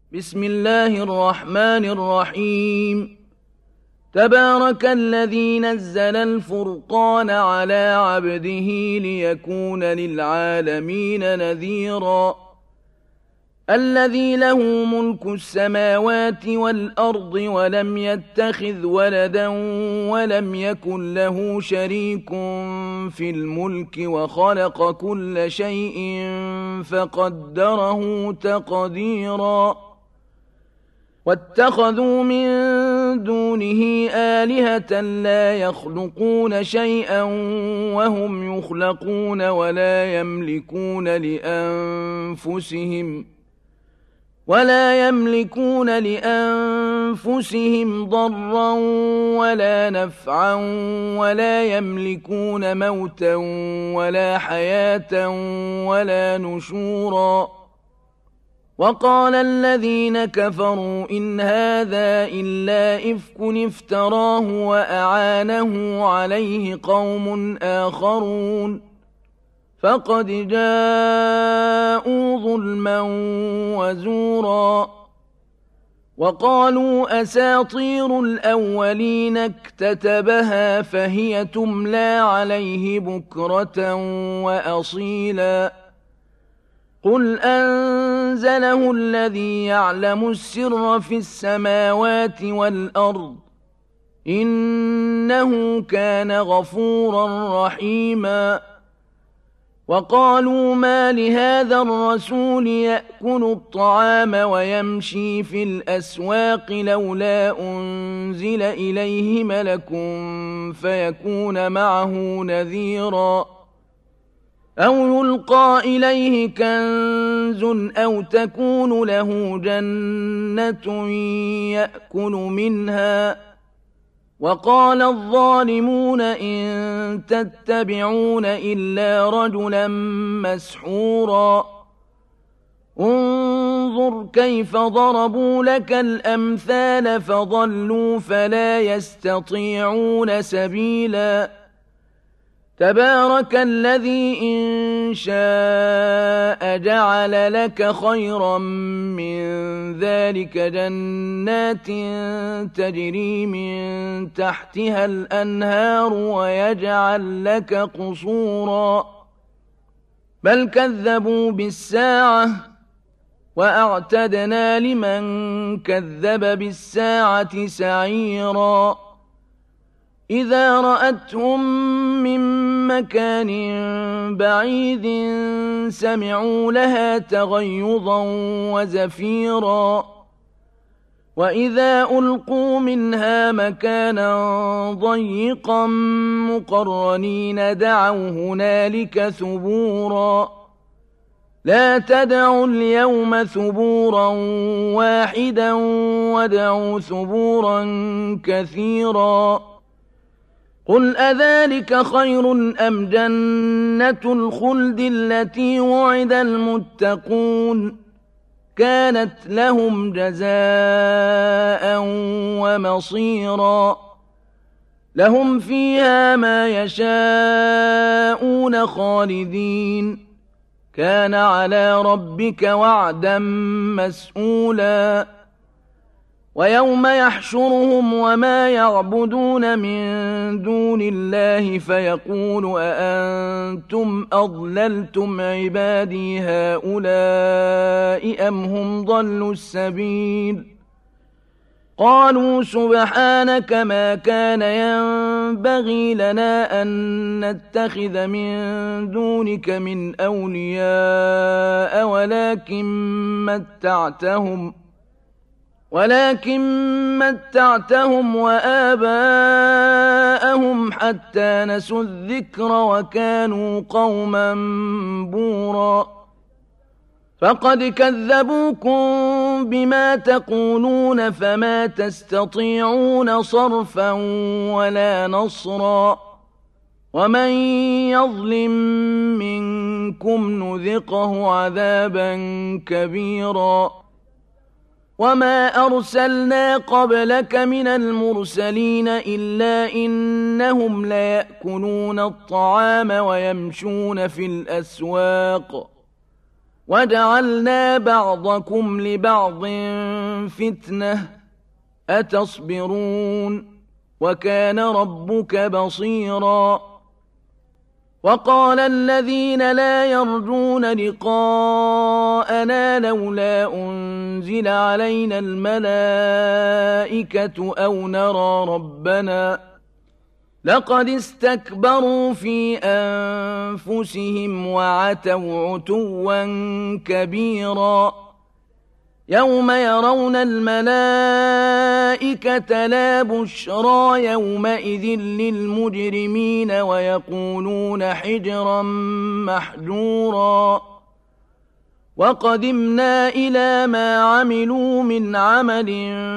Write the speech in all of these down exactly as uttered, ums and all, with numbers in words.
بسم الله الرحمن الرحيم. تبارك الذي نزل الفرقان على عبده ليكون للعالمين نذيرا. الذي له ملك السماوات والأرض ولم يتخذ ولدا ولم يكن له شريك في الملك وخلق كل شيء فقدره تقديرا. واتخذوا من دونه آلهة لا يخلقون شيئا وهم يخلقون ولا يملكون لأنفسهم ولا يملكون لأنفسهم ضرا ولا نفعا ولا يملكون موتا ولا حياة ولا نشورا. وقال الذين كفروا إن هذا إلا إفك افتراه وأعانه عليه قوم آخرون فقد جاءوا ظلما وزورا. وقالوا أساطير الأولين اكتتبها فهي تملى عليه بكرة وأصيلا. قل أنزله الذي يعلم السر في السماوات والأرض إنه كان غفورا رحيما. وقالوا ما لهذا الرسول يأكل الطعام ويمشي في الأسواق لولا أنزل إليه ملك فيكون معه نذيرا. أو يلقى إليه كنز أو تكون له جنة يأكل منها. وقال الظالمون إن تتبعون إلا رجلا مسحورا. انظر كيف ضربوا لك الأمثال فضلوا فلا يستطيعون سبيلا. تبارك الذي إن شاء جعل لك خيرا من ذلك جنات تجري من تحتها الأنهار ويجعل لك قصورا. بل كذبوا بالساعة وأعتدنا لمن كذب بالساعة سعيرا. إذا رأتهم من مكان بعيد سمعوا لها تغيظا وزفيرا. وإذا ألقوا منها مكانا ضيقا مقرنين دعوا هنالك ثبورا. لا تدعوا اليوم ثبورا واحدا وادعوا ثبورا كثيرا. قل أذلك خير أم جنة الخلد التي وعد المتقون كانت لهم جزاء ومصيرا. لهم فيها ما يشاءون خالدين كان على ربك وعدا مسئولا. ويوم يحشرهم وما يعبدون من دون الله فيقول أأنتم أضللتم عبادي هؤلاء أم هم ضلوا السبيل. قالوا سبحانك ما كان ينبغي لنا أن نتخذ من دونك من أولياء ولكن متعتهم ولكن متعتهم وآباءهم حتى نسوا الذكر وكانوا قوما بورا. فقد كذبوكم بما تقولون فما تستطيعون صرفا ولا نصرا. ومن يظلم منكم نذقه عذابا كبيرا. وما أرسلنا قبلك من المرسلين إلا إنهم ليأكلون الطعام ويمشون في الأسواق وجعلنا بعضكم لبعض فتنة أتصبرون وكان ربك بصيرا وقال الذين لا يرجون لقاءنا لولا أنزل علينا الملائكة أو نرى ربنا لقد استكبروا في أنفسهم وعتوا عتوا كبيرا يوم يرون الملائكة لا بشرى يومئذ للمجرمين ويقولون حجرا محجورا وقدمنا إلى ما عملوا من عمل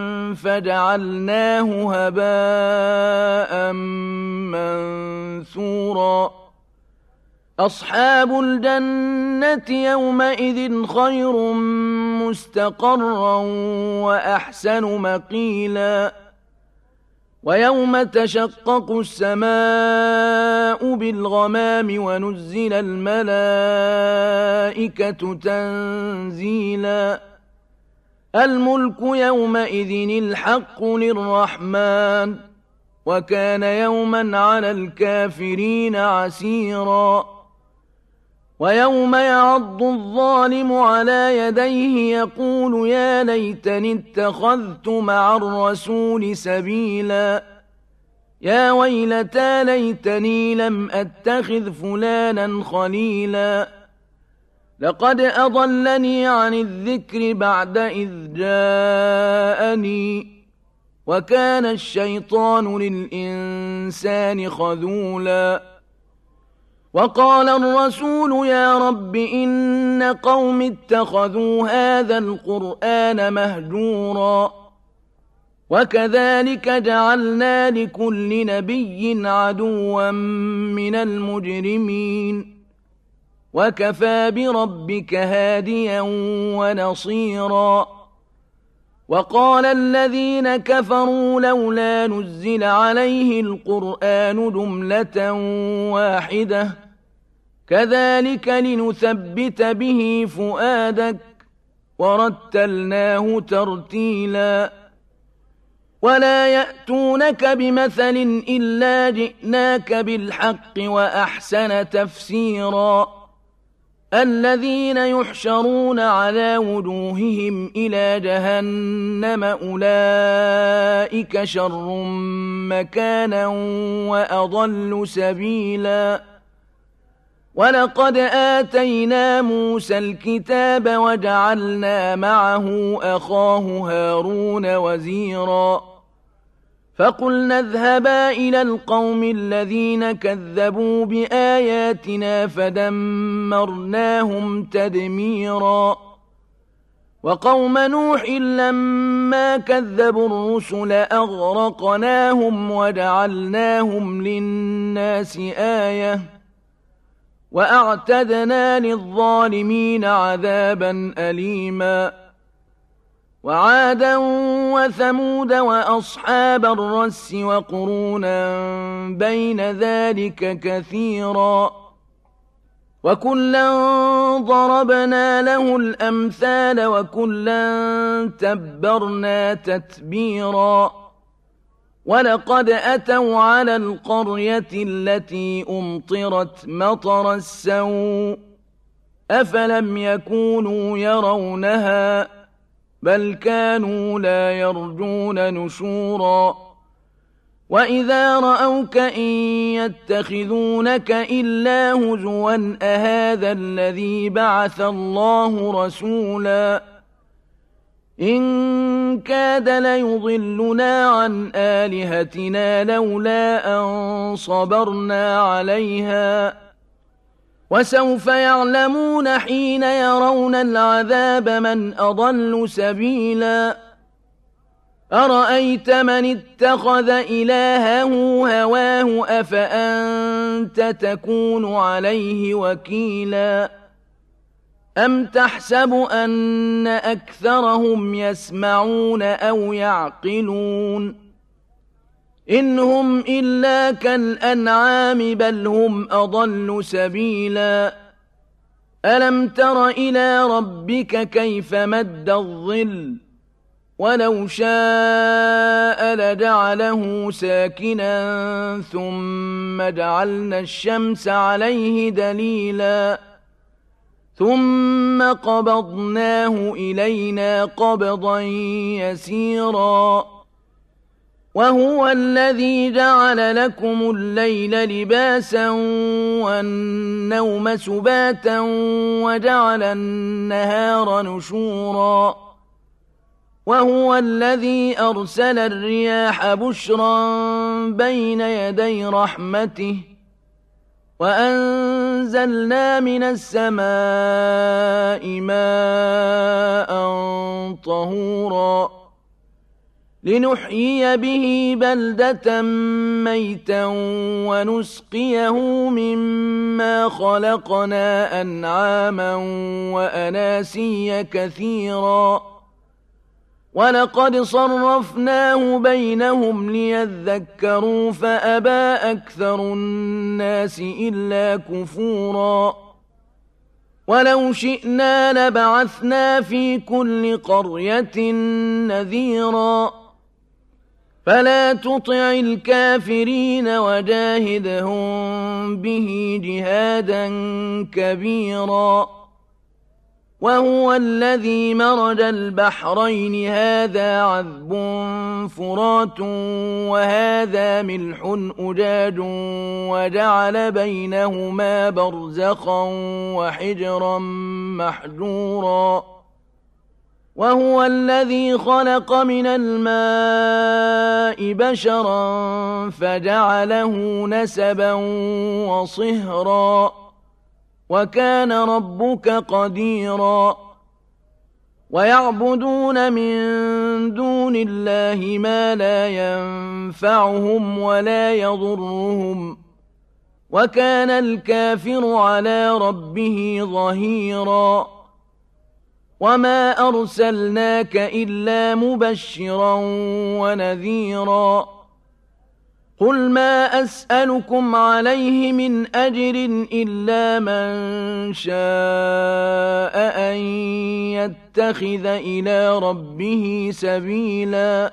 فجعلناه هباء منثورا أصحاب الجنة يومئذ خير مستقرا وأحسن مقيلا ويوم تشقق السماء بالغمام ونزل الملائكة تنزيلا الملك يومئذ الحق للرحمن وكان يوما على الكافرين عسيرا ويوم يعض الظالم على يديه يقول يا ليتني اتخذت مع الرسول سبيلا يا ويلتى ليتني لم أتخذ فلانا خليلا لقد أضلني عن الذكر بعد إذ جاءني وكان الشيطان للإنسان خذولا وقال الرسول يا رب إن قوم اتخذوا هذا القرآن مهجورا وكذلك جعلنا لكل نبي عدوا من المجرمين وكفى بربك هاديا ونصيرا وقال الذين كفروا لولا نزل عليه القرآن جملة واحدة كذلك لنثبت به فؤادك ورتلناه ترتيلا ولا يأتونك بمثل إلا جئناك بالحق وأحسن تفسيرا الذين يحشرون على وجوههم إلى جهنم أولئك شر مكانا وأضل سبيلا ولقد آتينا موسى الكتاب وجعلنا معه أخاه هارون وزيرا فقلنا اذهبا إلى القوم الذين كذبوا بآياتنا فدمرناهم تدميرا وقوم نوح لما كذبوا الرسل أغرقناهم وجعلناهم للناس آية وأعتدنا للظالمين عذابا أليما وعادا وثمود وأصحاب الرس وقرونا بين ذلك كثيرا وكلا ضربنا له الأمثال وكلا تبرنا تتبيرا ولقد أتوا على القرية التي أمطرت مطر السوء أفلم يكونوا يرونها بل كانوا لا يرجون نشورا وإذا رأوك إن يتخذونك إلا هزوا أهذا الذي بعث الله رسولا إن كاد ليضلنا عن آلهتنا لولا أن صبرنا عليها وسوف يعلمون حين يرون العذاب من أضل سبيلا أرأيت من اتخذ إلهه هواه أفأنت تكون عليه وكيلا أم تحسب أن أكثرهم يسمعون أو يعقلون إن هم إلا كالأنعام بل هم أضل سبيلا ألم تر إلى ربك كيف مد الظل ولو شاء لجعله ساكنا ثم جعلنا الشمس عليه دليلا ثم قبضناه إلينا قبضا يسيرا وهو الذي جعل لكم الليل لباسا والنوم سباتا وجعل النهار نشورا وهو الذي أرسل الرياح بشرا بين يدي رحمته وأنزلنا من السماء ماء طهورا لنحيي به بلدة ميتا ونسقيه مما خلقنا أنعاما وأناسيا كثيرا ولقد صرفناه بينهم ليذكروا فأبى أكثر الناس إلا كفورا ولو شئنا لبعثنا في كل قرية نذيرا فلا تطع الكافرين وجاهدهم به جهادا كبيرا وهو الذي مرج البحرين هذا عذب فرات وهذا ملح أجاج وجعل بينهما برزخا وحجرا محجورا وهو الذي خلق من الماء بشرا فجعله نسبا وصهرا وكان ربك قديرا ويعبدون من دون الله ما لا ينفعهم ولا يضرهم وكان الكافر على ربه ظهيرا وما أرسلناك إلا مبشرا ونذيرا قل ما أسألكم عليه من أجر إلا من شاء أن يتخذ إلى ربه سبيلا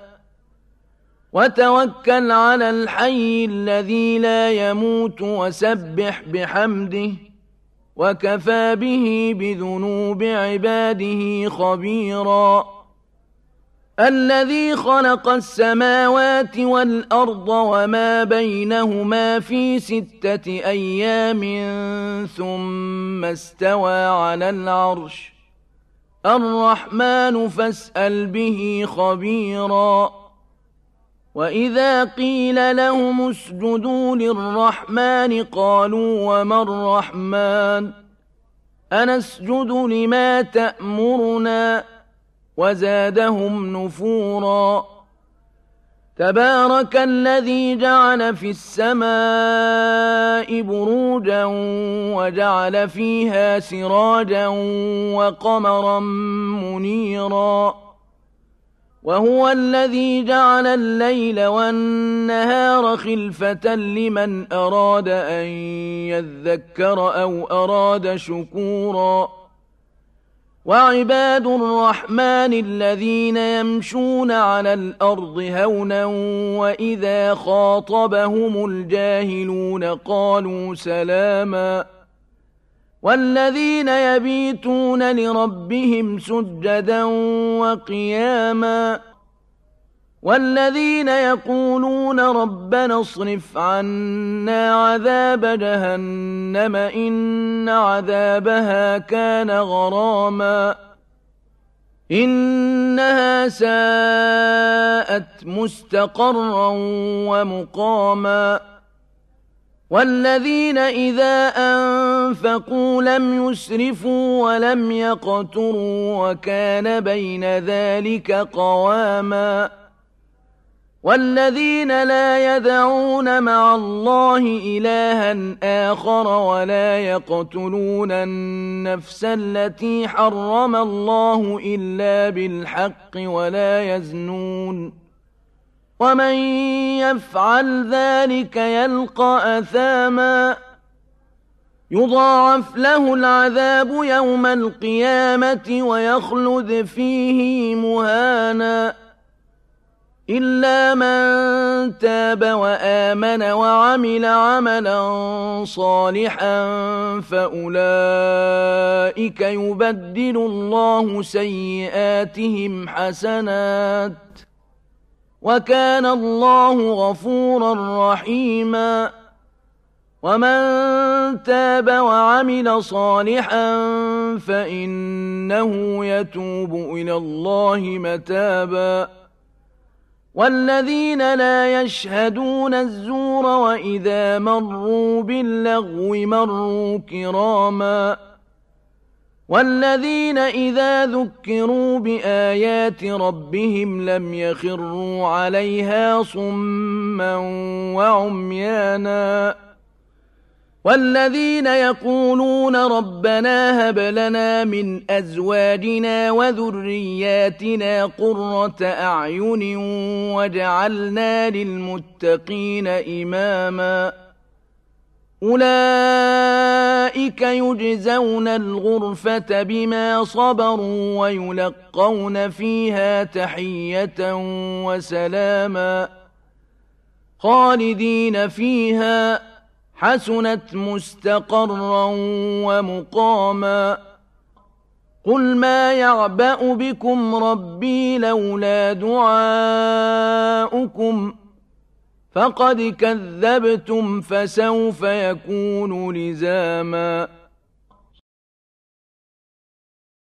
وتوكل على الحي الذي لا يموت وسبح بحمده وكفى به بذنوب عباده خبيرا الذي خلق السماوات والأرض وما بينهما في ستة أيام ثم استوى على العرش الرحمن فاسأل به خبيرا وإذا قيل لهم اسجدوا للرحمن قالوا وما الرحمن أنسجد لما تأمرنا وزادهم نفورا تبارك الذي جعل في السماء بروجا وجعل فيها سراجا وقمرا منيرا وهو الذي جعل الليل والنهار خلفة لمن أراد أن يذكر أو أراد شكورا وعباد الرحمن الذين يمشون على الأرض هونا وإذا خاطبهم الجاهلون قالوا سلاما والذين يبيتون لربهم سجدا وقياما والذين يقولون ربنا اصرف عنا عذاب جهنم إن عذابها كان غراما إنها ساءت مستقرا ومقاما والذين إذا أنفقوا لم يسرفوا ولم يقتروا وكان بين ذلك قواما والذين لا يدعون مع الله إلها آخر ولا يقتلون النفس التي حرم الله إلا بالحق ولا يزنون ومن يفعل ذلك يلقى أثاما يضاعف له العذاب يوم القيامة ويخلد فيه مهانا إلا من تاب وآمن وعمل عملا صالحا فأولئك يبدل الله سيئاتهم حسنات وكان الله غفورا رحيما ومن تاب وعمل صالحا فإنه يتوب إلى الله متابا والذين لا يشهدون الزور وإذا مروا باللغو مروا كراما والذين إذا ذكروا بآيات ربهم لم يخروا عليها صما وعميانا والذين يقولون ربنا هب لنا من أزواجنا وذرياتنا قرة أعين واجعلنا للمتقين إماما أولئك يجزون الغرفة بما صبروا ويلقون فيها تحية وسلاما خالدين فيها حسنت مستقرا ومقاما قل ما يعبأ بكم ربي لولا دعاؤكم فقد كذبتم فسوف يكون لزاما